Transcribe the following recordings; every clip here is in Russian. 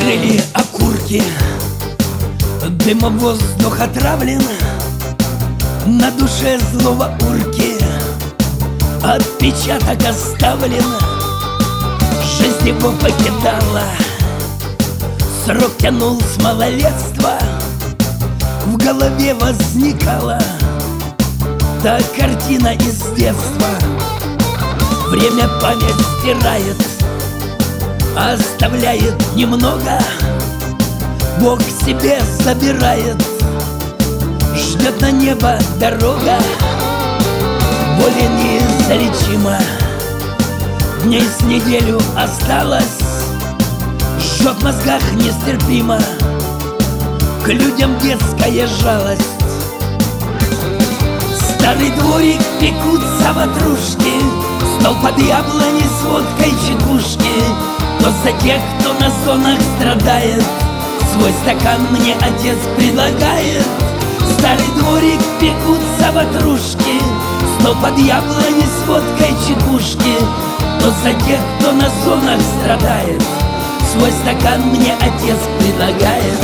Горели окурки, дымом воздух отравлен, на душе злого урки отпечаток оставлен. Жизнь его покидала, срок тянул с малолетства. В голове возникала та картина из детства. Время память стирает, оставляет немного. Бог себе забирает, ждет на небо дорога. Более неизлечима, дней с неделю осталось. Жжет в мозгах нестерпимо, к людям детская жалость. Старый дворик, пекутся ватрушки, стол под яблони с водкой чекушки. Но за тех, кто на зонах страдает, свой стакан мне отец предлагает. Старый дворик, пекутся ватрушки, стол под яблони с водкой чекушки. Но за тех, кто на зонах страдает, свой стакан мне отец предлагает.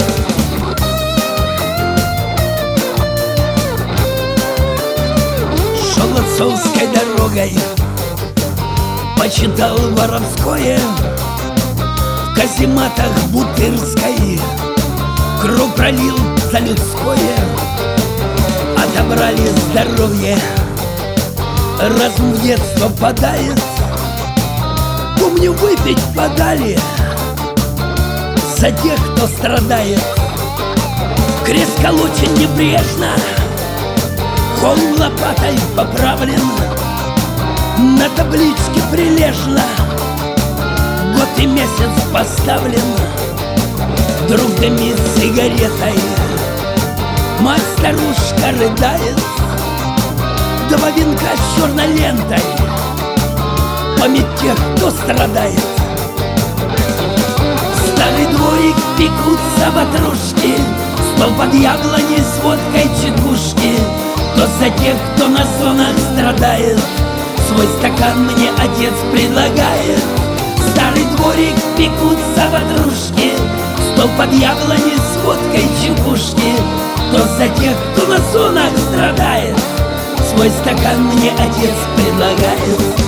Шел отцовской дорогой, почитал воровское, в казематах Бутырской кровь пролил за людское. Отобрали здоровье, разум в детство падает. Помню, выпить подали за тех, кто страдает. Крест колочен небрежно, холм лопатой поправлен, на табличке прилежно год и месяц поставлен. Друг дымит сигаретой, мать-старушка рыдает. Два венка с черной лентой, память тех, кто страдает. Старый дворик, пекутся ватрушки, стол под яблони с водкой чекушки. Но за тех, кто на зонах страдает, свой стакан мне отец предлагает. Старый дворик, пекутся ватрушки, стол под яблони с водкой чекушки. Но за тех, кто на зонах страдает, свой стакан мне отец предлагает.